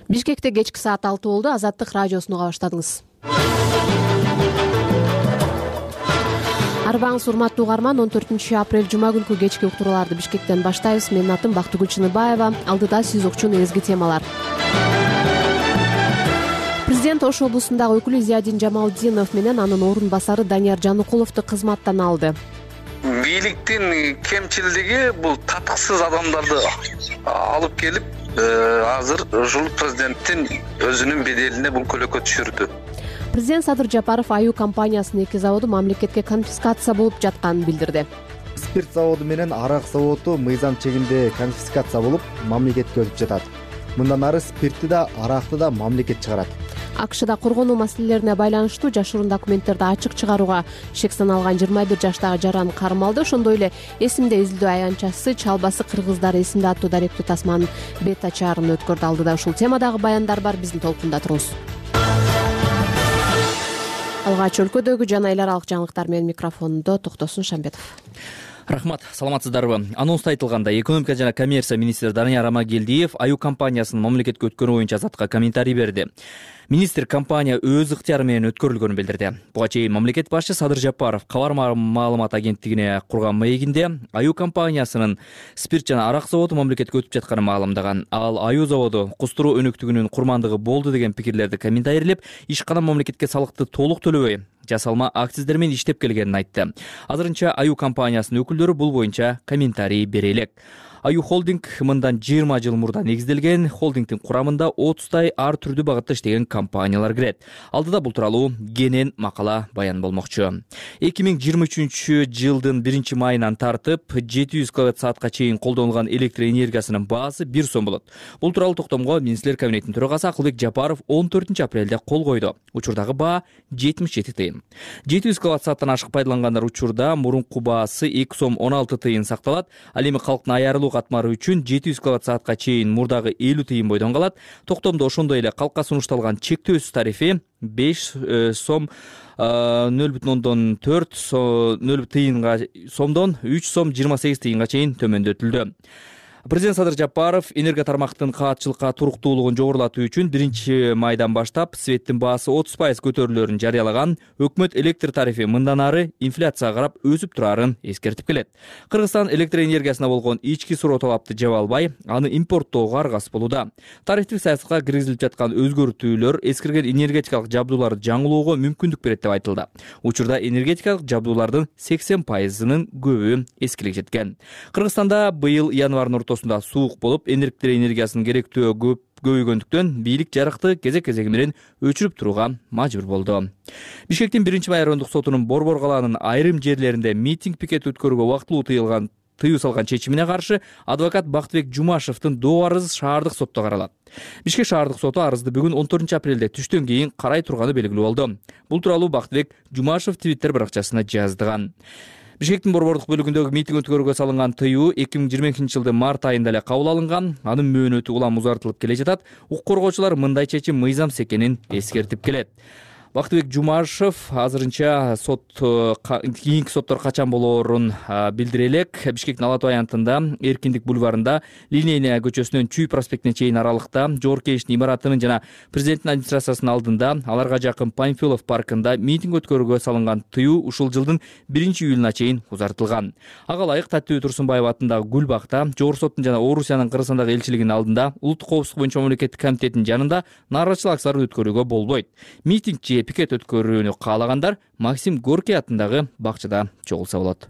Бишкекте кечки саат 6 болду. Азаттык радиосуну уга баштадыңыз. Арбаңыз урматтуу угарман, 14-апрель жума күнкү кечки уктурууларды Бишкектен баштайбыз. Менин атым Бактыгүл Чыныбаева. Алдыда сиз укчу негизги темалар. Президент Ош облусундагы өкүлү Зиядин Жамалдинов менен анын орун басары Данияр Жаныкуловду кызматтан алды. Бийликтин кемчилдиги бул татыксыз адамдарды алып келип, азыр ушул президенттин өзүнүн беделине бул көлөкө түшүрдү. Президент Садыр Жапаров Аю компаниясынын 2 заводу мамлекетке конфискация болуп жатканын билдирди. Спирт заводу менен арак заводу мыйзам чегинде конфискация болуп, мамлекетке өтүп жатат. Мындан ары спиртти да, аракты да мамлекет чыгарат. АКШда коргонуу маселелерине байланыштуу жашыруун документтерди ачык чыгарууга шек саналган 21 жаштагы жаран кармалды. Ошондой эле эсимде изилдөө аянтчасы Чалбасы кыргыздар эсимде аттуу даректүү тасманын бет ачаарын өткөрдү. Алдыда ушул темадагы баяндар бар, биздин толкунда туруңуз. Алгач өлкөдөгү жана эл аралык жаңылыктар менен микрофондо Токтосун Шамбетов. Рахмат, саламатсыздарбы? Анонста айтылгандай, экономика жана коммерция министри Данияр Амагелдиев Аю компаниясынын мамлекетке өткөрүү боюнча Азатка комментарий берди. Министр компания өз ыктыяры менен өткөрүлгөнүн билдирди. Буга чейин мамлекет башчы Садыр Жапаров кабар маалымат агенттигине курган маегинде Аю компаниясынын спирт жана арак заводу мамлекетке өтүп жатканын маалымдаган. Ал Аю заводу кустуруу өнүктүгүнүн курмандыгы болду деген пикирлерди комментарийлеп, ишкана мамлекетке салыкты толук төлөбөй, жасалма акциздер менен иштеп келгенин айтты. Азырынча Аю компаниясынын өкүлдөрү бул боюнча комментарий бере элек. Аю холдинг мындан 20 жыл мурда негизделген. Холдингдин курамында 30 ар түрдүү багытта иштеген компаниялар кирет. Алдыда бул тууралуу кенен макала баян болмокчу. 2023 жылдын 1-майынан тартып 700 кWh чейин колдонулган электр энергиясынын баасы 1 сом болот. Бул тууралуу токтомго министрлер кабинетинин төрагасы Акылбек Жапаров 14-апрелде кол койду. Учурдагы баа 77 тыйын. 700 кWh ашык пайдалангандар учурда мурунку баасы 2 сом 16 тыйын сакталат. Ал эми калктын аярылуу катмары үчүн 700 кWh чейин мурдагы 50 тыйын бойдон калат. Токтомдо ошондой эле калкка сунушталган чектөөсүз тарифи 5 сом 0,4 тыйынга сомдон 3 сом 28 тыйынга чейин төмөндөтүлдү. Президент Садыр Жапаров энергия тармактын каатчылыкка туруктуулугун жогорулатуу үчүн 1-майдан баштап светтин баасы 30% көтөрүлөөрүн жарыялаган. Өкмөт электр тарифи мындан ары инфляцияга карап өсүп турарын эскертип келет. Кыргызстан электр энергиясына болгон ички суроо талапты жаба албай, аны импорттоого аргасыз болууда. Тарифтик саясатка киргизилип жаткан өзгөртүүлөр эскирген энергетикалык жабдууларды жаңылоого мүмкүндүк берет деп айтылды. Учурда энергетикалык жабдуулардын 80%-нын көбү эскилип жеткен. Кыргызстанда быйыл январдын суук болуп, электр энергиясынын керектөө көбөйгөндүктөн бийлик жарыкты кезек-кезеги менен өчүрүп турууга мажбур болду. Бишкектин 1-май райондук сотунун Борбор калаанын айрым жерлеринде митинг пикет өткөрүүгө убактылуу тыюу салган чечимине каршы адвокат Бактыбек Жумашевдин доо арызы шаардык сотто каралат. Бишкек шаардык соту арызды бүгүн 14-апрелде түштөн кийин карай турганы белгилүү болду. Бул тууралуу Бактыбек Жумашев Твиттер баракчасына жаздыган. Бишкектин борбордук бөлүгүндөгү митинг өткөрүүгө салынган тыюу 2022 жылдын март айында эле кабыл алынган. Анын мөөнөтү улам узартылып келе жатат. Укук коргоочулар мындай чечим мыйзамсыз экенин эскертип келет. Бактыбек Жумашев азырынча кийинки соттор качан болоорун билдире элек. Бишкектин Ала Тоо аянтында, Эркиндик бульварында, Линейная көчөсүнөн Чүй проспектине чейин аралыкта, Жогорку Кеңештин имаратынын жана президенттин администрациясынын алдында, аларга жакын Панфилов паркында митинг өткөрүүгө салынган тыюу ушул жылдын 1-июлуна чейин узартылган. Ага ылайык Таттыбек Турсунбаев атындагы Гүлбакта, Жогорку соттун жана Орусиянын Кыргызстандагы элчилигинин алдында, Улуттук коопсуздук боюнча мамлекеттик комитеттин жанында нааразычылык акцияларын өткөрүүгө болбойт. Митингчи пикет өткөрүүнү каалагандар Максим Горький атындагы бакчада чогулса болот.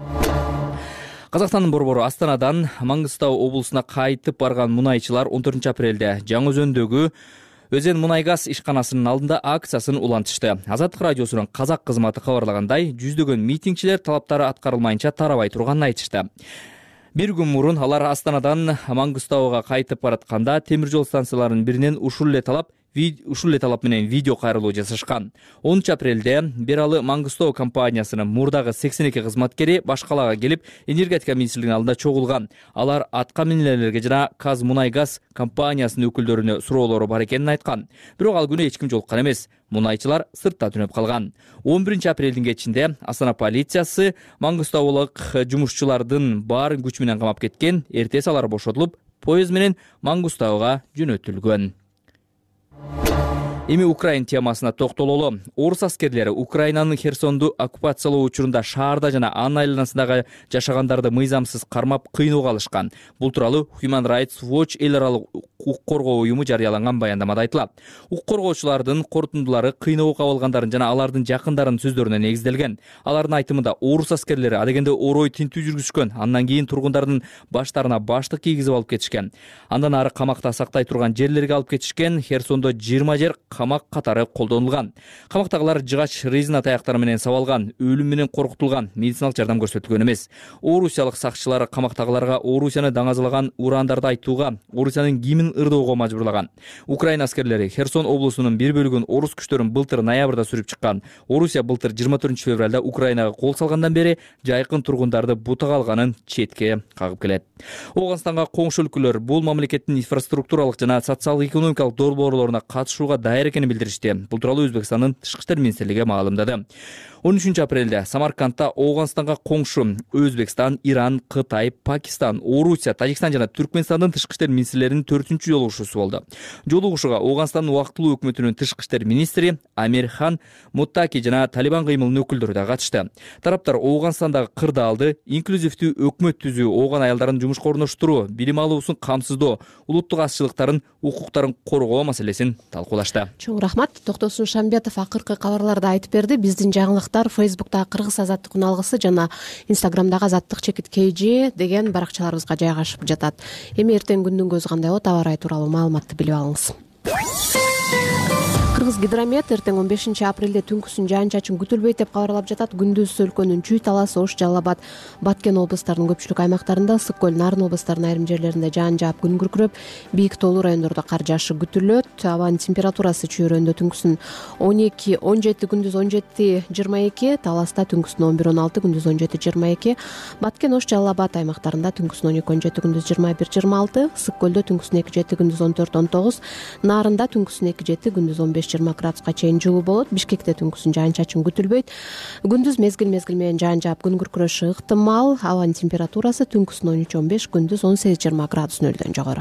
Казакстандын борбору Астанадан Маңгыстау облусуна кайтып барган мунайчылар 14-апрелде Жаңы Өзөндөгү Өзен мунай газ ишканасынын алдында акциясын улантышты. Азаттык радиосунун казак кызматы кабарлагандай, жүздөгөн митингчилер талаптары аткарылмайынча тарабай турганын айтышты. Bir gün murun алар Астанадан Маңгыстауга кайтып баратканда темир жол станцияларынын биринен ушул эле талап менен видео кайрылуу жасашкан. 10-апрелде Бералы Маңгыстау компаниясынын мурдагы 82 кызматкери башкалага келип, энергетика министрлигинин алдында чогулган. Алар атка минелерге жана Казмунайгаз компаниясынын өкүлдөрүнө суроолору бар экенин айткан. Бирок ал күнү эч ким жолуккан эмес. Мунайчылар сыртта түнөп калган. 11-апрелдин кечинде Астана полициясы маңгыстаулык жумушчулардын баарын күч менен камап кеткен. Эртеси алар бошотулуп, поезд менен Маңгыстауга жөнөтүлгөн. Эми Украин темасына токтололу. Орус аскерлери Украинанын Херсонду оккупациялоо учурунда шаарда жана анын айланасындагы жашагандарды мыйзамсыз кармап кыйноого алышкан. Бул тууралуу Human Rights Watch эл аралык укук коргоо уюму жарыялаган баяндамада айтылат. Укук коргоочулардын корутундулары кыйноого кабылгандардын жана алардын жакындарынын сөздөрүнө негизделген. Алардын айтымында орус аскерлери адегенде орой тинтүү жүргүзүшкөн, андан кийин тургундардын баштарына баштык кийгизип алып кетишкен. Андан ары камакта сактай турган жерлерге алып кетишкен. Херсондо 20 жер камак катары колдонулган. Камактагылар жыгач резина таяктары менен сабалган, өлүм менен коркутулган, медициналык жардам көрсөтүлгөн эмес. Орусиялык сакчылар камактагыларга Орусияны даңазалаган урандарды айтууга, Орусиянын гимнин ырдоого мажбурлаган. Украина аскерлери Херсон облусунун бир бөлүгүн орус күчтөрүн былтыр ноябрда сүрүп чыккан. Орусия былтыр 24-февралда Украинага кол салгандан бери жайкын тургундарды бутага алганын четке кагып келет. Ооганстанга коңшу өлкөлөр бул мамлекеттин инфраструктуралык жана социалдык-экономикалык долбоорлоруна катышууга даяр экенин билдиришти. Бул тууралуу Өзбекстандын Тышкы иштер министрлиги маалымдады. 13 апрелде Самаркандта Ооганстанга коңшу Өзбекстан, Иран, Кытай, Пакистан, Орусия, Тажикстан жана Түркмөнстандын тышкы иштер министрлеринин 4-чү жолугушуусу болду. Жолугушууга Ооганстандын убактылуу өкмөтүнүн тышкы иштер министри Амир Хан Муттаки жана Талибан кыймылынын өкүлдөрү да катышты. Тараптар Ооганстандагы кырдаалды, инклюзивдүү өкмөт түзүү, ооган аялдарын жумушка орноштуруу, билим алуусун камсыздоо, улуттук азчылыктардын укуктарын коргоо маселесин талкуулашты. Чоң рахмат. Токтосун Шамбетов акыркы кабарларда айтып берди. Биздин жаңылыктар Фейсбуктагы Кыргыз азаттык алгысы жана Инстаграмдагы азаттык чекит KG деген баракчаларыбызга жайгашып жатат. Эми эртең күндүн көзү кандай болот, аба ырайы тууралуу маалыматты билип алыңыз. Кыргыз гидромет эртең 15 апрелде түнкүсүн жаан-чачын күтүлбөйт деп кабарлап жатат. Күндүз өлкөнүн Чүй, Талас, Ош, Жалал Абад, Баткен облустарынын көпчүлүк аймактарында, Ысык көл, Нарын облустарынын айрым жерлеринде жаан жаап, күн күркүрөп, бийик тоолуу райондордо кар жаашы күтүлөт. Абанын температурасы Чүй районунда түнкүсүн 12-17, күндүз 17-22, Таласта түнкүсүн 11-16, күндүз 17-22, Баткен, Ош, Жалал Абад аймактарында түнкүсүн 12-17, күндүз 21-26, Ысык көлдө түнкүсүн 2-7, күндүз 14-19, Нарында түнкүсүн 2-7, күндүз 15-20 градуска чейин жылуу болот. Бишкекте түнкүсүн жаан-чачын күтүлбөйт. Күндүз мезгил менен жаан жаап, күн күркүрөшү ыктымал. Абанын температурасы түнкүсүн 13-15, күндүз 18-20 градус нөлдөн жогору.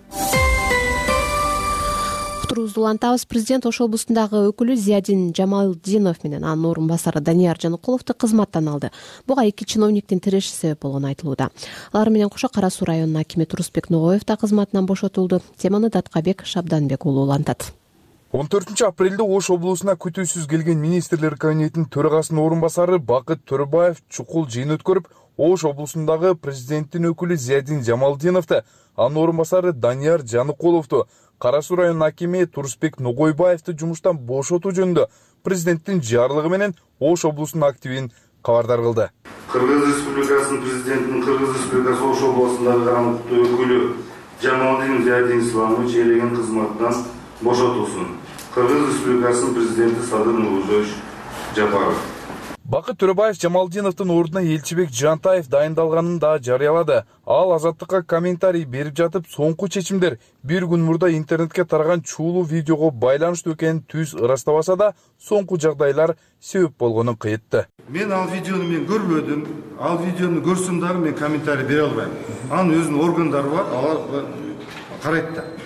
Уктуруубузду улантабыз. Президент Ош облусундагы өкүлү Зиядин Жамалдинов менен анын орун басары Данияр Жаныкуловду кызматтан алды. Буга 2 чиновниктин тиреши себеп болгону айтылууда. Алар менен кошо Кара Суу районунун акими Турусбек Ногоев да кызматынан бошотулду. Теманы Даткабек Шабданбек уулу улантат. 14 апрелде Ош облусуна күтүүсүз келген министрлер кабинетинин төрагасынын орун басары Бакыт Төрөбаев чукул жыйын өткөрүп, Ош облусундагы президенттин өкүлү Зиядин Жамалдиновду, анын орун басары Данияр Жаныкуловду, Кара Суу районунун акими Турусбек Ногойбаевди жумуштан бошотуу жөнүндө президенттин жарлыгы менен Ош облусунун активин кабардар кылды. Кыргыз Республикасынын президентинин Кыргыз Республикасы Ош облусундагы кандыктуу өкүлү Жамалдин Зиядин Исламович ээлеген кызматтан бошотулсун. Кыргыз Республикасынын президенти Садыр Нурузович Жапаров. Бакыт Төрөбаев Жамалдиновдун ордуна Элчибек Жантаев дайындалганын да жарыялады. Ал азаттыкка комментарий берип жатып, соңку чечимдер бир күн мурда интернетке тараган чуулуу видеого байланыштуу экенин түз ырастабаса да, соңку жагдайлар себеп болгонун кыйытты. Мен ал видеону көрбөдүм. Ал видеону көрсөм дагы мен комментарий бере албайм. Анын өзүнүн органдары бар, алар карайт да.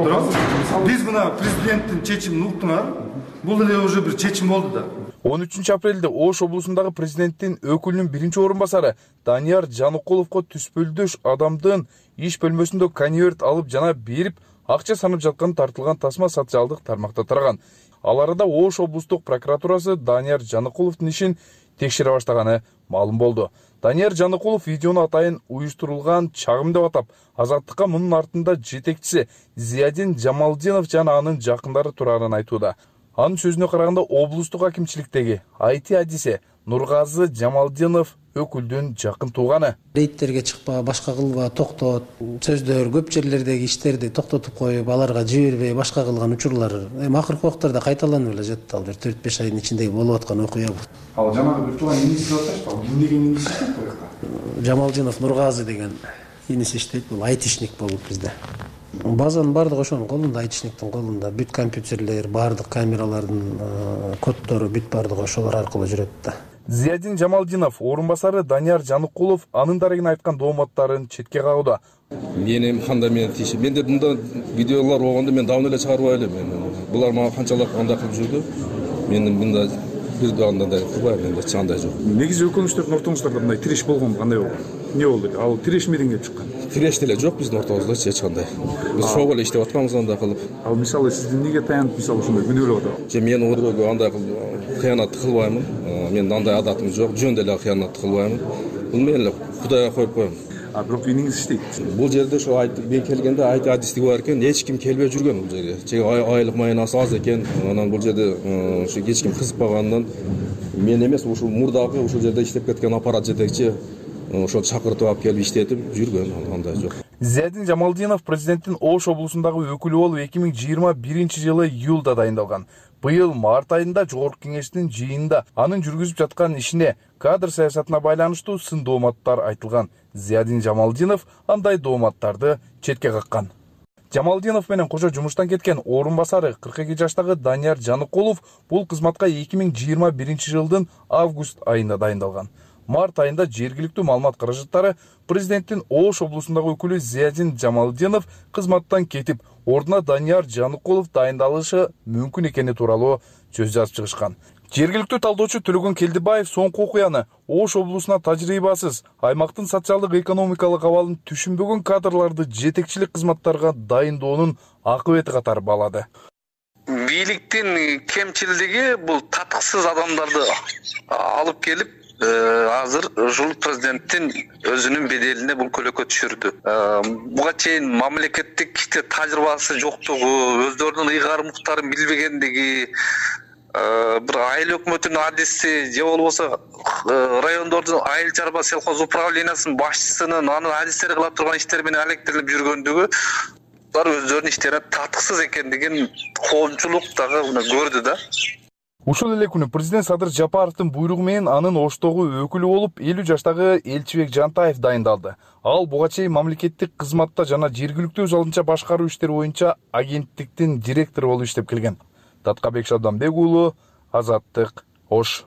Биз мына президенттин чечимин уктуңар. Бул эле уже бир чечим болду да. 13 апрелде Ош облусундагы президенттин өкүлүнүн биринчи орун басары Данияр Жаныкуловго түспөлдөш адамдын иш бөлмөсүндө конверт алып жана берип, акча санап жатканы тартылган тасма социалдык тармакта тараган. Ал арада Ош облустук прокуратурасы Данияр Жаныкуловдун ишин текшере баштаганы маалым болду. Данияр Жаныкулов видеону атайын уюштурулган чагым деп атап, азаттыкка мунун артында жетекчиси Зиядин Жамалдинов жана анын жакындары турарын айтууда. Анын сөзүнө караганда, облустук акимчиликтеги IT-адиси Нургазы Жамалдинов өкүлдүн жакын тууганы. Рейдтерге чыкпа, башка кылба, токтот, сөздөр көп жерлердеги иштерди токтотуп коюп, аларга жибербей, башка кылган учурлар акыркы убактарда кайталанып эле жатат. Ал бир 4-5 айдын ичинде болуп аткан окуя бул. Ал жанагы бир тууган иниси деп атышты. Ал ким деген иниси деп Жамалдинов Нургазы деген иниси иштейт. Бул айтишник болуп бизде. Базанын бардыгы ошонун колунда, айтишниктин колунда. Бүт компьютерлер, бардык камералардын коддору бүт бардыгы ошолор аркылуу жүрөт да. Зиядин Жамалдинов орун басары Данияр Жаныкулов анын дарегине айткан дооматтарын четке кагууда. Менин кандай менен тиеши. Менде мындай видеолор болгондо мен давно эле чыгарбай элем. булар мага канчалык андай кылып жүрдү. Мен мында бир андай кылбайм, менде эч кандай жок. Негизи өкүнүчтөрдүн ортоңуздарда мындай тиреш болгон кандай болду? Эмне болду? Ал тиреш эмнеден келип чыккан? Тиреш деле жок биздин ортобузда эч кандай. Биз шоу эле иштеп атканбыз андай кылып. Ал мисалы сиз эмнеге таянып мисалы ошондой күнөөлөп атасыз? Мен ордого андай кыянат кылбаймын. Менин андай адатым жок, жөн деле кыянат кылбаймын. Бул мен эле Кудайга коюп коем. Бирок ийниңиз иштейт. Бул жерде ошо мен келгенде айт адистиги бар экен, эч ким келбей жүргөн бул жерге. Чеги айлык майнасы аз экен. Анан бул жерде ошо эч ким кызыкпагандан мен эмес, ушул мурдагы ушул жерде иштеп кеткен аппарат жетекчи ошол чакыртып алып келип иштетип жүргөн, андай жок. Зиядин Жамалдинов президенттин Ош облусундагы өкүлү болуп 2021-жылы июлда дайындалган. Быйыл март айында Жогорку кеңештин жыйынында анын жүргүзүп жаткан ишине кадр саясатына байланыштуу сын дооматтар айтылган. Зиядин Жамалдинов андай дооматтарды четке каккан. Жамалдинов менен кошо жумуштан кеткен орун басары 42 жаштагы Данияр Жаныкулов бул кызматка 2021-жылдын август айында дайындалган. Март айында жергиликтүү маалымат каражаттары президенттин Ош облусундагы өкүлү Зиядин Жамалдинов кызматтан кетип, ордуна Данияр Жаныкулов дайындалышы мүмкүн экени тууралуу сөз жазып чыгышкан. Жергиликтүү талдоочу Төлөгөн Келдибаев соңку окуяны Ош облусуна тажрыйбасыз, аймактын социалдык экономикалык абалын түшүнбөгөн кадрларды жетекчилик кызматтарга дайындоонун акыбети катары баалады. Бийликтин кемчилдиги бул татыксыз адамдарды алып келип азыр ушул президенттин өзүнүн беделине бул көлөкө түшүрдү. Буга чейин мамлекеттик тажрыйбасы жоктугу, өздөрүнүн ыйгар муктарын билбегендиги, бир айыл өкмөтүнүн адиси же болбосо райондордун айыл чарба сельхоз управлениясынын башчысынын анын адистери кыла турган иштери менен алектелип жүргөндүгү, алар өздөрүнүн иштерине татыксыз экендигин коомчулук дагы көрдү да. Ушул эле күнү президент Садыр Жапаровдун буйругу менен анын Оштогу өкүлү болуп 50 жаштагы Элчибек Жантаев дайындалды. Ал буга чейин мамлекеттик кызматта жана жергиликтүү өз алдынча башкаруу иштери боюнча агенттиктин директору болуп иштеп келген. Таткабек Шабданбек уулу, Азаттык, Ош.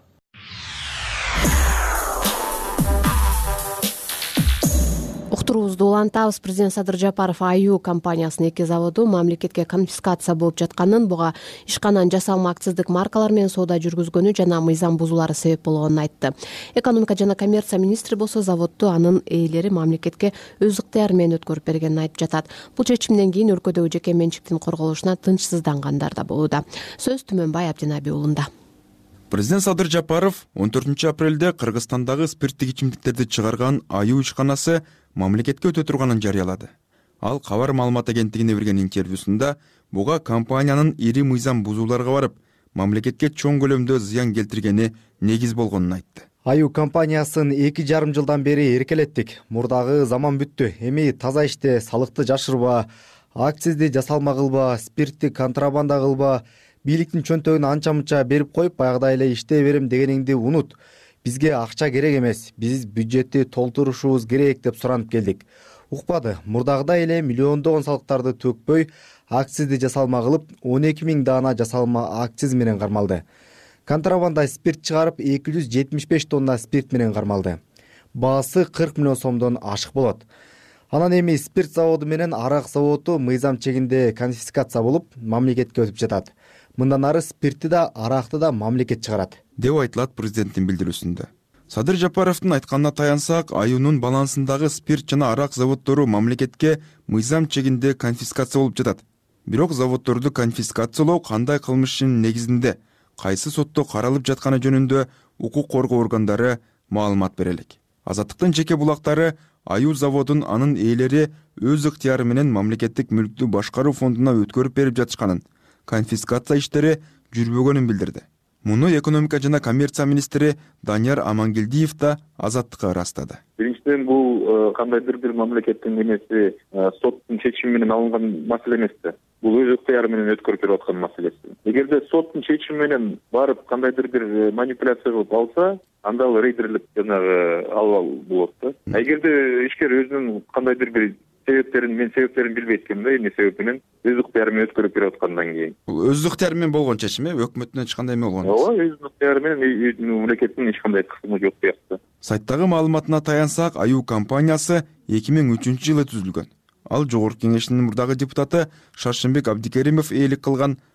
Уктуруубузду улантабыз. Президент Садыр Жапаров АЮ компаниясынын 2 заводу мамлекетке конфискация болуп жатканын, буга ишканан жасалма акциздик маркалар менен соода жүргүзгөнү жана мыйзам бузуулары себеп болгонун айтты. Экономика жана коммерция министри болсо заводду анын ээлери мамлекетке өз ыктыяры менен өткөрүп бергенин айтып жатат. Бул чечимден кийин өлкөдөгү жеке менчиктин корголушуна тынчсыздангандар да болууда. Сөз Түмөнбай Абдинаби уулунда. Президент Садыр Жапаров 14 апрелде Кыргызстандагы спирттик ичимдиктерди чыгарган АЮ ишканасы мамлекетке өтө турганын жарыялады. Ал Кабар маалымат агенттигине берген интервьюсунда буга компаниянын ири мыйзам бузууларга барып, мамлекетке чоң көлөмдө зыян келтиргени негиз болгонун айтты. АЮ компаниясын 2,5 жылдан бери эркелеттик. Мурдагы заман бүттү. Эми таза иште салыкты жашырба, акцизди жасалма кылба, спиртти контрабанда кылба, бийликтин чөнтөгүн анча-мынча берип коюп, баягыдай эле иштей берем дегениңди унут. Бизге акча керек эмес, биз бюджетти толтурушубуз керек деп суранып келдик. Укпады. Мурдагыдай эле миллиондогон салыктарды төкпөй, акцизди жасалма кылып, 12 000 даана жасалма акциз менен кармалды. Контрабанда спирт чыгарып, 275 тонна спирт менен кармалды. Баасы 40 миллион сомдон ашык болот. Анан эми спирт заводу менен арак заводу мыйзам чегинде конфискация болуп, мамлекетке өтүп жатат. Мындан ары спиртти да, аракты да мамлекет чыгарат, деп айтылат президенттин билдирүүсүндө. Садыр Жапаровдун айтканына таянсак, АЮнун балансындагы спирт жана арак заводдору мамлекетке мыйзам чегинде конфискация болуп жатат. Бирок заводдорду конфискациялоо кандай кылмыштын негизинде, кайсы сотто каралып жатканы жөнүндө укук коргоо органдары маалымат бере элек. Азаттыктын жеке булактары АЮ заводун анын ээлери өз ыктыяры менен мамлекеттик мүлктү башкаруу фондуна өткөрүп берип жатышканын, конфискация иштери жүрбөгөнүн билдирди. Муну экономика жана коммерция министри Данияр Амангелдиев да Азаттыкка ырастады. Биринчиден, бул кандайдыр бир мамлекеттин эмеси, соттун чечими менен алынган маселе эмес да. Бул өз ыктыяры менен өткөрүп берип аткан маселеси. Эгерде соттун чечими менен барып кандайдыр бир манипуляция кылып алса, анда ал рейдерлик жанагы албал болот да. Эгерде ишкер өзүнүн кандайдыр бир мен себептерин билбейт экен да, эмне себеп менен өз ыктыяры менен өткөрүп берип аткандан кийин. Бул өз ыктыяры менен болгон чечим, өкмөттүн эч кандай эме болгон эмес. Ооба, өз ыктыяры менен мамлекеттин эч кандай кысымы жок сыяктуу. Сайттагы маалыматына таянсак, АЮ компаниясы 2003-жылы түзүлгөн. Ал Жогорку кеңештин мурдагы депутаты Шаршембек Абдикеримов ээлик кылган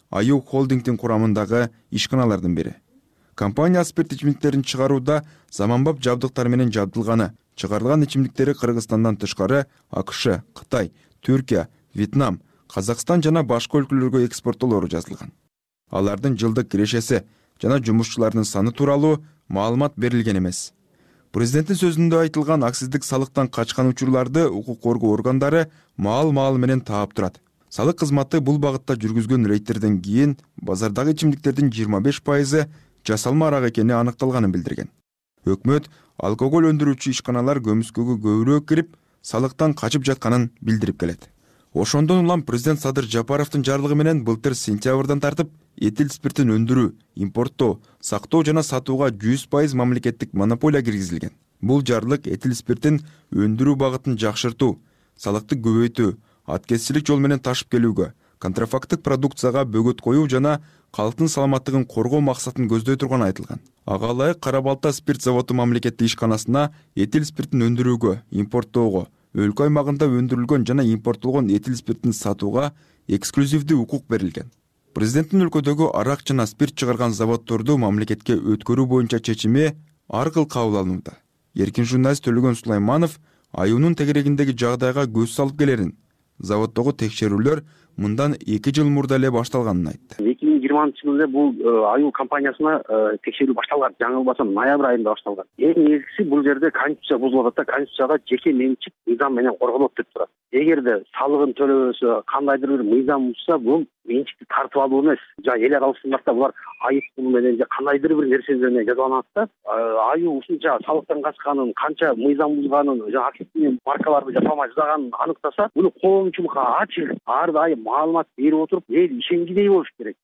Аю холдингдин курамындагы ишканалардын бири. Компания спирт ичимдиктерин чыгарууда заманбап жабдыктар менен жабдылганы, чыгарылган ичимдиктери Кыргызстандан тышкары АКШ, Кытай, Түркия, Вьетнам, Казакстан жана башка өлкөлөргө экспорттолору жазылган. Алардын жылдык кирешеси жана жумушчулардын саны тууралуу маалымат берилген эмес. Президенттин сөзүндө айтылган акциздик салыктан качкан учурларды укук коргоо органдары маал менен таап турат. Салык кызматы бул багытта жүргүзгөн рейдтерден кийин базардагы ичимдиктердин 25% жасалма арак экени аныкталганын билдирген. Өкмөт алкоголь өндүрүүчү ишканалар көмүскөгө көбүрөөк кирип, салыктан качып жатканын билдирип келет. Ошондон улам президент Садыр Жапаровдун жарлыгы менен былтыр сентябрдан тартып этил спиртин өндүрүү, импорттоо, сактоо жана сатууга 100% мамлекеттик монополия киргизилген. Бул жарлык этил спиртин өндүрүү багытын жакшыртуу, салыкты көбөйтүү, аткезчилик жол менен ташып келүүгө, контрафакттык продукцияга бөгөт коюу жана калктын саламаттыгын коргоо максатын көздөй турганы айтылган. Ага ылайык Кара Балта спирт заводу мамлекеттик ишканасына этил спиртин өндүрүүгө, импорттоого, өлкө аймагында өндүрүлгөн жана импорттолгон этил спиртин сатууга эксклюзивдүү укук берилген. Президенттин өлкөдөгү арак жана спирт чыгарган заводдорду мамлекетке өткөрүү боюнча чечими ар кыл кабыл алынууда. Эркин журналист Төлөгөн Сулайманов аюунун тегерегиндеги жагдайга көз салып келерин, заводдогу текшерүүлөр мындан 2 жыл мурда эле башталганын айтты. 2020-жылы бул аюу компаниясына текшерүү башталган. Жаңылбасам ноябрь айында башталган. Эң негизгиси бул жерде конституция бузулуп атат. Конституцияда жеке менчик мыйзам менен корголот деп турат. Эгерде салыгын төлөбөсө, кандайдыр бир мыйзам бузса, бул менчикти тартып алуу эмес. Жана эл аралык стандартта булар айып пул менен же кандайдыр бир нерсе менен жазаланат да. Аюу ушунча салыктан качканын, канча мыйзам бузганын, жана активдүү маркаларды жасалмай жазаганын аныктаса, буну коомчулукка ачык, ар дайым маалымат берип отуруп, эл ишенгидей болуш керек.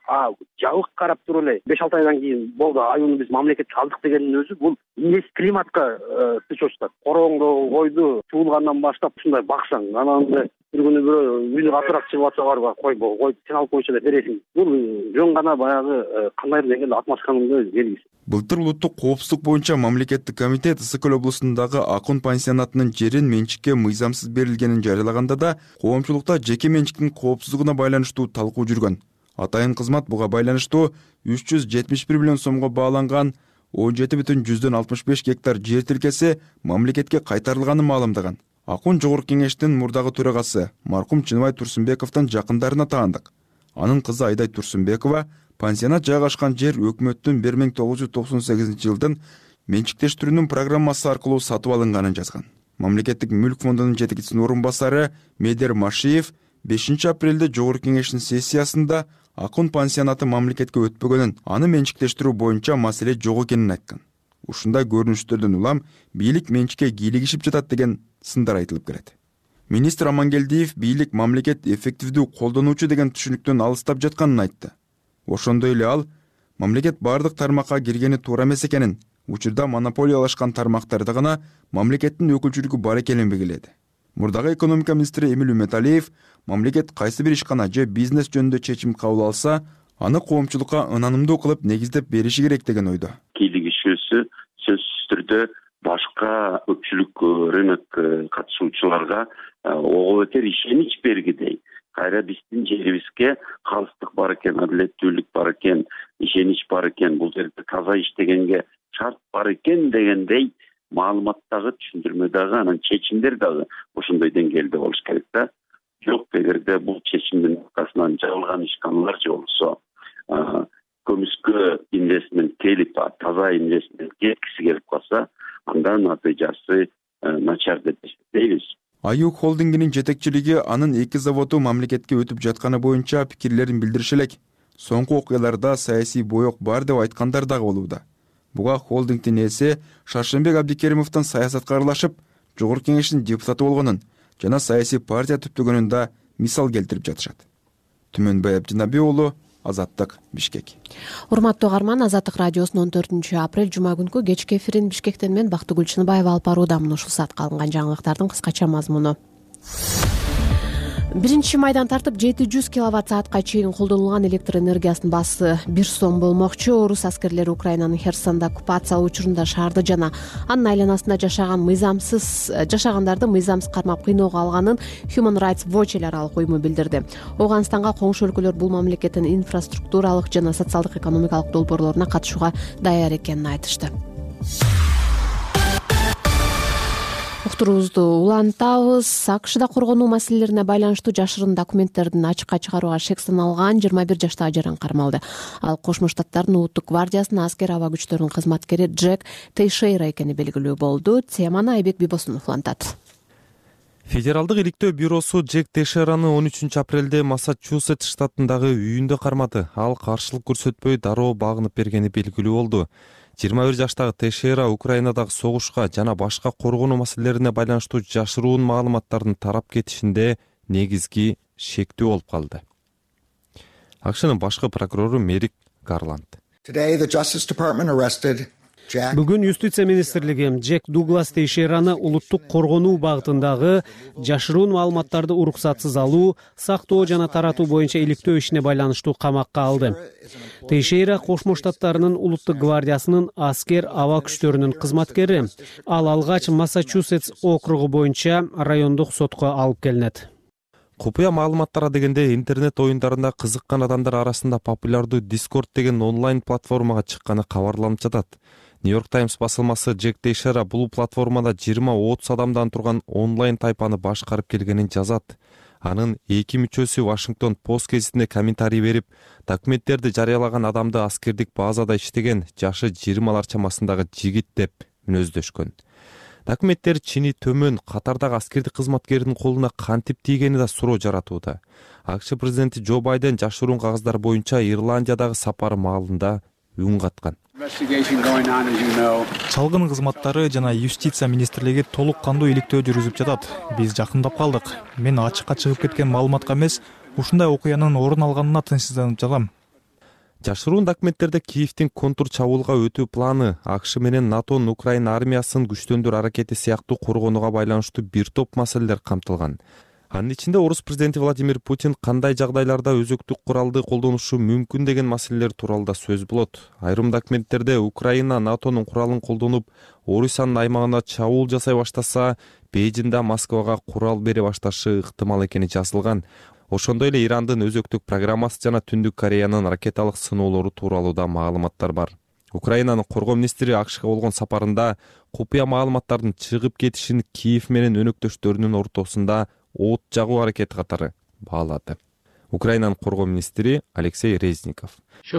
Жабык карап туруп эле 5-6 айдан кийин болду аюуну биз мамлекетке алдык дегендин өзү бул эмес климатка түшөт. Короңду койду, туулгандан баштап ушундай баксаң, анан бір күнү үйүнө катыраак чыгып атса барбы, кой сен алып койчу деп бересиң. Бул жөн гана баягы кандайдыр деңгээлде атмашканын белгиси. Былтыр улуттук коопсуздук боюнча мамлекеттик комитет Ысык-Көл облусундагы Акун пансионатынын жерин менчикке мыйзамсыз берилгенин жарыялаганда да коомчулукта жеке менчиктин коопсуздугуна байланыштуу талкуу жүргөн. Атайын кызмат буга байланыштуу 371 миллион сомго бааланган 17,65 гектар жер тилкеси мамлекетке кайтарылганын маалымдаган. Акун жогорку кеңештин мурдагы төрагасы маркум Чыныбай Турсунбековдун жакындарына таандык. Анын кызы Айдай Турсунбекова пансионат жайгашкан жер өкмөттүн 1998 жылдын менчиктештирүүнүн программасы аркылуу сатып алынганын жазган. Мамлекеттик мүлк фондунун жетекчисинин орун басары Медер Машиев 5 апрелде жогорку кеңештин сессиясында Акун пансионаты мамлекетке өтпөгөнүн, аны менчиктештирүү боюнча маселе жок экенин айткан. Ушундай көрүнүштөрдөн улам бийлик менчикке кийлигишип жатат деген сындар айтылып келет. Министр Амангелдиев бийлик мамлекет эффективдүү колдонуучу деген түшүнүктөн алыстап жатканын айтты. Ошондой эле ал мамлекет бардык тармакка киргени туура эмес экенин, учурда монополиялашкан тармактарда гана мамлекеттин өкүлчүлүгү бар экенин белгиледи. Мурдагы экономика министри Эмил Үмөталиев мамлекет кайсы бир ишкана же бизнес жөнүндө чечим кабыл алса, аны коомчулукка ынанымдуу кылып негиздеп бериши керек деген ойдо. Кийлигишүүсү сөзсүз түрдө башка көпчүлүк рынок катышуучуларга ого бетер ишенич бергидей. Кайра биздин жерибизге калыстык бар экен, адилеттүүлүк бар экен, ишенич бар экен, бул жерде таза иштегенге шарт бар экен дегендей маалыматтагы түшүндүрмө дагы, анан чечимдер дагы ошондой деңгээлде болуш керек да. Жок, эгерде бул чечимдин аркасынан жабылган ишканалар же болсо көмүскө инвестмент келип, таза инвестмент кеткиси келип калса, анда натыйжасы начар деп эсептейбиз. Аюу холдингинин жетекчилиги анын 2 заводу мамлекетке өтүп жатканы боюнча пикирлерин билдириши элек. Соңку окуяларда саясий боек бар деп айткандар дагы болууда. Буга холдингдин ээси Шаршембек Абдикеримовдун саясатка аралашып, жогорку кеңештин депутаты болгонун жана саясий партия түптөгөнүн да мисал келтирип жатышат. Түмөнбай Абдинаби уулу, Азаттык, Бишкек. Урматтуу угарман, Азаттык радиосунун 14 апрель жума күнкү кечки эфирин Бишкектен мен Бактыгүл Чыныбаева алып барууда. Муну ушул саатка алынган жаңылыктардын кыскача мазмуну. 1 майдан тартып 700 киловатт-саатка чейин колдонулган электр энергиясынын баасы 1 сом болмокчу. Орус аскерлери Украинанын Херсонда оккупациялоо учурунда шаарды жана анын айланасында жашагандарды мыйзамсыз кармап кыйноого алганын Human Rights Watch эл аралык уюму билдирди. Ооганстанга коңшу өлкөлөр бул мамлекеттин инфраструктуралык жана социалдык экономикалык долбоорлоруна катышууга даяр экенин айтышты. Уктуруубузду улантабыз. АКШда коргонуу маселелерине байланыштуу жашырын документтердин ачыкка чыгарууга шек саналган 21 жаштагы жаран кармалды. Ал Кошмо Штаттардын улуттук гвардиясынын аскер аба күчтөрүнүн кызматкери Джек Тейшейра экени белгилүү болду. Теманы Айбек Бибосунов улантат. Федералдык иликтөө бюросу Джек Тейшейраны 13 апрелде Массачусетс штатындагы үйүндө кармады. Ал каршылык көрсөтпөй дароо багынып бергени белгилүү болду. 21 жаштагы Тейшейра Украинадагы согушка жана башка коргонуу маселелерине байланыштуу жашыруун маалыматтардын тарап кетишинде негизги шектүү болуп калды. АКШнын башкы прокурору Мерик Гарланд. Бүгүн Юстиция министрлиги Джек Дуглас Тейшейраны улуттук коргонуу багытындагы жашыруун маалыматтарды уруксатсыз алуу, сактоо жана таратуу боюнча иликтөө ишине байланыштуу камакка алды. Тейшейра Кошмо Штаттарынын улуттук гвардиясынын аскер аба күчтөрүнүн кызматкери. Ал алгач Массачусетс округу боюнча райондук сотко алып келинет. Купуя маалыматтара дегенде интернет оюндарында кызыккан адамдар арасында популярдуу Discord деген онлайн платформага чыкканы кабарланып жатат. Нью-Йорк Таймс басылмасы Джек Тейшейра бул платформада 20-30 адамдан турган онлайн тайпаны башкарып келгенин жазат. Анын 2 мүчөсү Вашингтон Пост гезитине комментарий берип, документтерди жарыялаган адамды аскердик базада иштеген жашы 20-лар чамасындагы жигит деп мүнөздөшкөн. Документтер чини төмөн катардагы аскердик кызматкердин колуна кантип тийгени да суроо жаратууда. АКШ президенти Джо Байден жашыруун кагыздар боюнча Ирландиядагы сапары маалында үн каткан. Чалгын кызматтары жана юстиция министрлиги толук кандуу иликтөө жүргүзүп жатат. Биз жакындап калдык. Мен ачыкка чыгып кеткен маалыматка эмес, ушундай окуянын орун алганына тынчсызданып жатам. Жашыруун документтерде Киевдин контур чабуулга өтүү планы, АКШ менен НАТОнун Украина армиясын күчтөндүрүү аракети сыяктуу коргонууга байланыштуу бир топ маселелер камтылган. Анын ичинде орус президенти Владимир Путин кандай жагдайларда өзөктүк куралды колдонушу мүмкүн деген маселелер тууралуу да сөз болот. Айрым документтерде Украина НАТОнун куралын колдонуп, Орусиянын аймагына чабуул жасай баштаса, Бейжиңде Москвага курал бере башташы ыктымал экени жазылган. Ошондой эле Ирандын өзөктүк программасы жана Түндүк Кореянын ракеталык сыноолору тууралуу да маалыматтар бар. Украинанын коргоо министри АКШга болгон сапарында купуя маалыматтардын чыгып кетишин Киев менен өнөктөштөрүнүн ортосунда от жагуу аракети катары баалады. Украинанын коргоо министри Алексей Резников.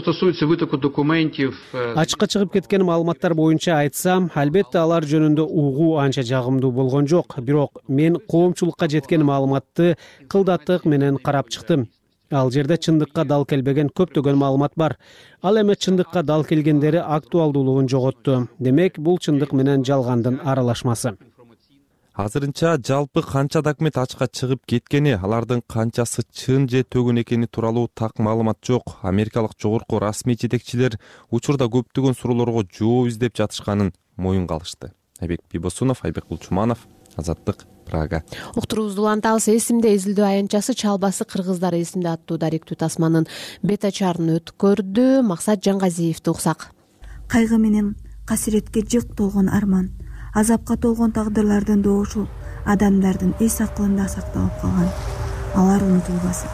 Ачыкка чыгып кеткен маалыматтар боюнча айтсам, албетте алар жөнүндө угуу анча жагымдуу болгон жок. Бирок мен коомчулукка жеткен маалыматты кылдаттык менен карап чыктым. Ал жерде чындыкка дал келбеген көптөгөн маалымат бар. Ал эми чындыкка дал келгендери актуалдуулугун жоготту. Демек, бул чындык менен жалгандын аралашмасы. Азырынча жалпы канча документ ачыкка чыгып кеткени, алардын канчасы чын же төгүн экени тууралуу так маалымат жок. Америкалык жогорку расмий жетекчилер учурда көптөгөн суроолорго жооп издеп жатышканын моюнга алышты. Айбек Бибосунов, Айбек Кулчуманов, Азаттык, Прага. Уктуруубузду улантабыз. Эсимде изилдөө аянтчасы Чалбасы кыргыздар эсимде аттуу даректүү тасманын бет ачарын өткөрдү. Максат Жаңгазиевди уксак. Кайгы менен касиретке жык толгон арман, азапка толгон тагдырлардын доошу адамдардын эс акылында сакталып калган. Алар унутулбасын.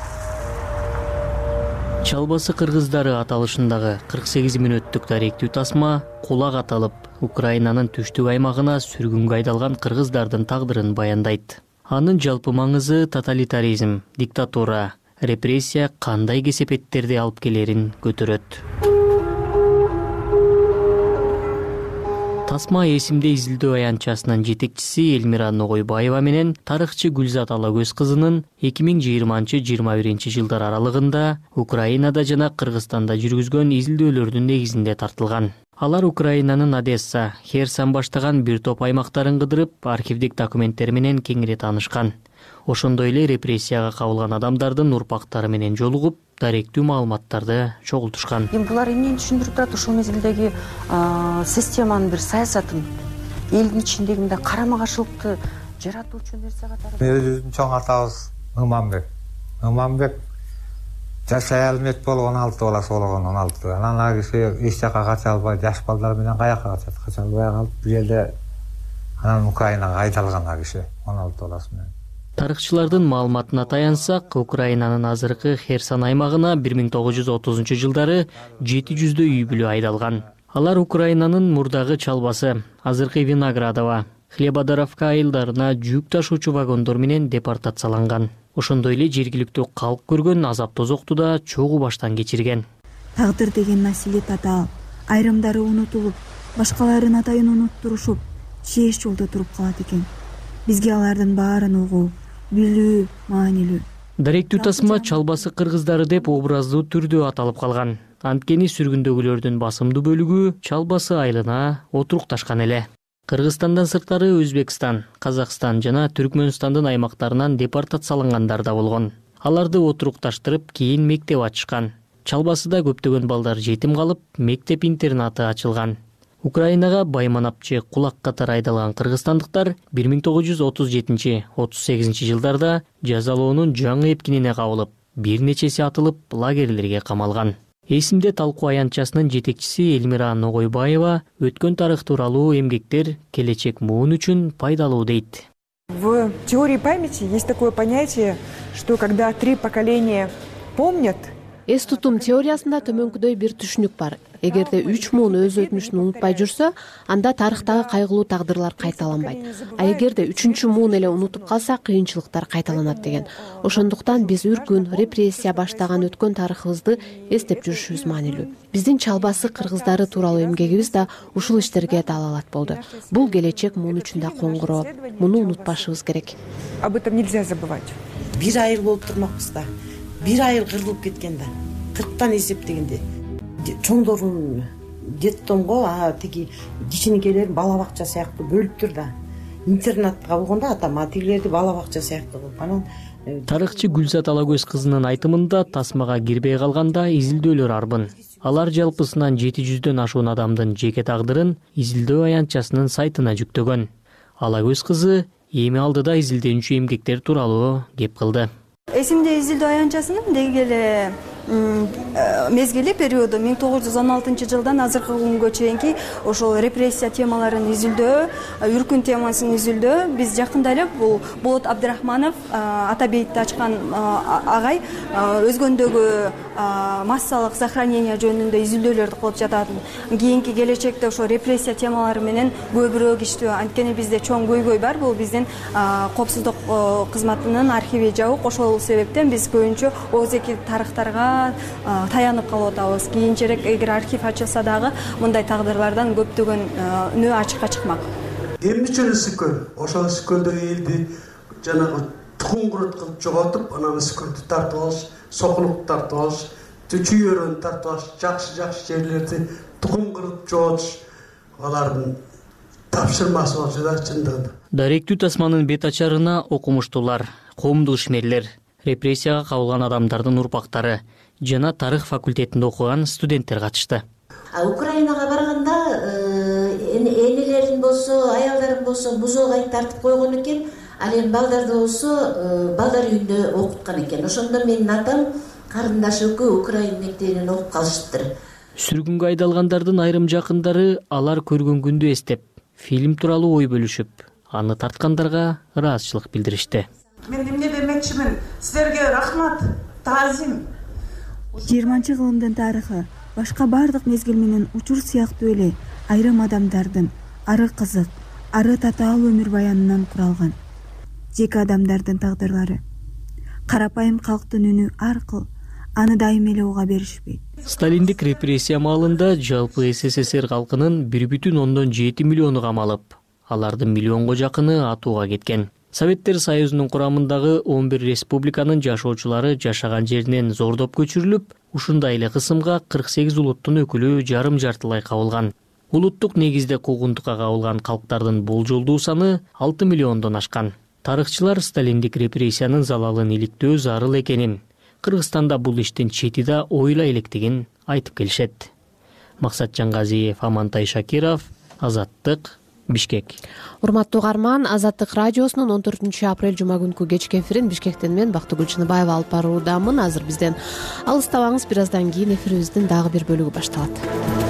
Чалбасы кыргыздары аталышындагы 48 мүнөттүк даректүү тасма кулак аталып, Украинанын түштүк аймагына сүргүнгө айдалган кыргыздардын тагдырын баяндайт. Анын жалпы маңызы тоталитаризм, диктатура, репрессия кандай кесепеттерди алып келерин көтөрөт. Тасма эсимде изилдөө аянтчасынын жетекчиси Элмира Ногойбаева менен тарыхчы Гүлзат Алагөз кызынын 2020-21 жылдар аралыгында Украинада жана Кыргызстанда жүргүзгөн изилдөөлөрдүн негизинде тартылган. Алар Украинанын Одесса, Херсон баштаган бир топ аймактарын кыдырып, архивдик документтер менен кеңири таанышкан. Ошондой эле репрессияга кабылган адамдардын урпактары менен жолугуп, даректүү маалыматтарды чогултушкан. Булар эмнени түшүндүрүп турат? Ошол мезгилдеги системанын бир саясатын, элдин ичиндеги мындай карама каршылыкты жаратуучу нерсе катары. Өзүбүздүн чоң атабыз Ымамбек жашай алмек болуп 16 баласы болгон 16. Анан ал киши эч жака кача албай, жаш балдар менен каяка качат, кача албай калып, бул жерде анан Украинага айдалган ал киши 16 баласы менен. Тарыхчылардын маалыматына таянсак, Украинанын азыркы Херсон аймагына 1930-жылдары 700 үй бүлө айдалган. Алар Украинанын мурдагы чалбасы, азыркы Виноградово, Хлебодаровка айылдарына жүк ташуучу вагондор менен депортацияланган. Ошондой эле жергиликтүү калк көргөн азап тозокту да чогуу баштан кечирген. Тагдыр деген маселе татаал. Айрымдары унутулуп, башкаларын атайын унуттурушуп, чеш жолдо туруп калат экен. Бизге алардын баарын угуу, билүү маанилүү. Даректүү тасма чалбасы кыргыздары деп образдуу түрдө аталып калган. Анткени сүргүндөгүлөрдүн басымдуу бөлүгү чалбасы айылына отурукташкан эле. Кыргызстандан сырткары Өзбекстан, Казакстан жана Түркмөнстандын аймактарынан депортациялангандар да болгон. Аларды отурукташтырып, кийин мектеп ачышкан. Чалбасыда көптөгөн балдар жетим калып, мектеп-интернаты ачылган. Украинага байманапчы кулак катары айдалган кыргызстандыктар 1937-38 жылдарда жазалоонун жаңы эпкинине кабылып, бир нечеси атылып, лагерлерге камалган. Эсимде талкуу аянтчасынын жетекчиси Эльмира Ногойбаева өткөн тарых тууралуу эмгектер келечек муун үчүн пайдалуу дейт. В теории памяти есть такое понятие, что когда 3 поколения помнят. Эс тутум теориясында төмөнкүдөй бир түшүнүк бар. Эгерде 3 муун өз өтмүшүн унутпай жүрсө, анда тарыхтагы кайгылуу тагдырлар кайталанбайт. А эгерде 3-чү муун эле унутуп калса, кыйынчылыктар кайталанат деген. Ошондуктан биз үркүн, репрессия баштаган өткөн тарыхыбызды эстеп жүрүшүбүз маанилүү. Биздин чалбасы кыргыздары тууралуу эмгегибиз да ушул иштерге далалат болду. Бул келечек муун үчүн да коңгуроо. Муну унутпашыбыз керек. Об этом нельзя забывать. Бир айыл болуп турмакпыз да. Бир айыл кырылып кеткен да. 40тан эсептегенде. Чоңдорун детдомго тиги кичинекейлерин бала бакча сыяктуу бөлүптүр да. Интернатка болгондо атам атилерди бала бакча сыяктуу кылып анан тарыхчы Гүлзат Алагөз кызынын айтымында тасмага кирбей калганда изилдөөлөр арбын. Алар жалпысынан 700дөн ашуун адамдын жеке тагдырын изилдөө аянтчасынын сайтына жүктөгөн. Алагөз кызы эми алдыда изилденүүчү эмгектер тууралуу кеп кылды. Эсимде изилдөө аянтчасынын деги эле мезгили периоду 1916 азыркы күнгө чейинки ошол репрессия темаларын изилдөө, үркүн темасын изилдөө. Биз жакында эле бул Болот Абдрахманов Атабейтти ачкан агай өзгөндөгү массалык сохранение жөнүндө изилдөөлөрдү кылып жатат. Кийинки келечекте ошо репрессия темалары менен көбүрөөк иштөө. Анткени бизде чоң көйгөй бар. Бул биздин коопсуздук кызматынын архиви жабык. Ошол себептен биз көбүнчө ооздеги тарыхтарга таянып калып атабыз. Кийинчерээк эгер архив ачылса дагы мындай тагдырлардан көптөгөн үнөө ачыкка чыкмак. Эмне үчүн сүкөн? Ошол сүкөндө элди жанагы тукум курут кылып жоготуп, анан сүкөндү тартып алыш, сокулук тартып алыш, чүйөрөнү тартып алыш, жакшы жерлерди тукум кырып жоготуш алардын тапшырмасы болчу да чындыгында. Даректүү тасманын бет ачарына окумуштуулар, коомдук ишмерлер, репрессияга кабылган адамдардын урпактары жана тарых факультетинде окуган студенттер катышты. Украинага барганда энелерин болсо, аялдарын болсо музейге айт тартып койгон экен. Ал эми балдарды болсо балдар үйүндө окуткан экен. Ошондо менин атам карындаш экөө Украин мектебинен окуп калышыптыр. Сүргүнгө айдалгандардын айрым жакындары алар көргөн күндү эстеп, фильм тууралуу ой бөлүшүп, аны тарткандарга ыраазычылык билдиришти. Мен эмне демекчимин? Силерге рахмат, таазим. 20-кылымдын тарыхы башка бардык мезгил менен учур сыяктуу эле айрым адамдардын ары кызык, ары татаал өмүр баянынан куралган. Жеке адамдардын тагдырлары карапайым калктын үнү аркыл аны дайым эле уга беришпейт. Сталиндик репрессия маалында жалпы СССР калкынын 1,7 миллиону камалып, алардын миллионго жакыны атууга кеткен. Советтер Союзунун курамындагы 11 республиканын жашоочулары жашаган жеринен зордоп көчүрүлүп, ушундай эле кысымга 48 улуттун өкүлү жарым-жартылай кабылган. Улуттук негизде куугунтукка кабылган калктардын болжолдуу саны 6 миллиондон ашкан. Тарыхчылар Сталиндик репрессиянын залалын иликтөө зарыл экенин, Кыргызстанда бул иштин чети да ойлой электигин айтып келишет. Максат Жангазиев, Амантай Шакиров, Азаттык, Бишкек. Урматтуу угарман, Азаттык радиосунун 14 апрель жума күнкү кечки эфирин Бишкектен мен Бактыгүл Чыныбаева алып баруудамын. Азыр бизден алыстабаңыз, бир аздан кийин эфирибиздин дагы бир бөлүгү башталат.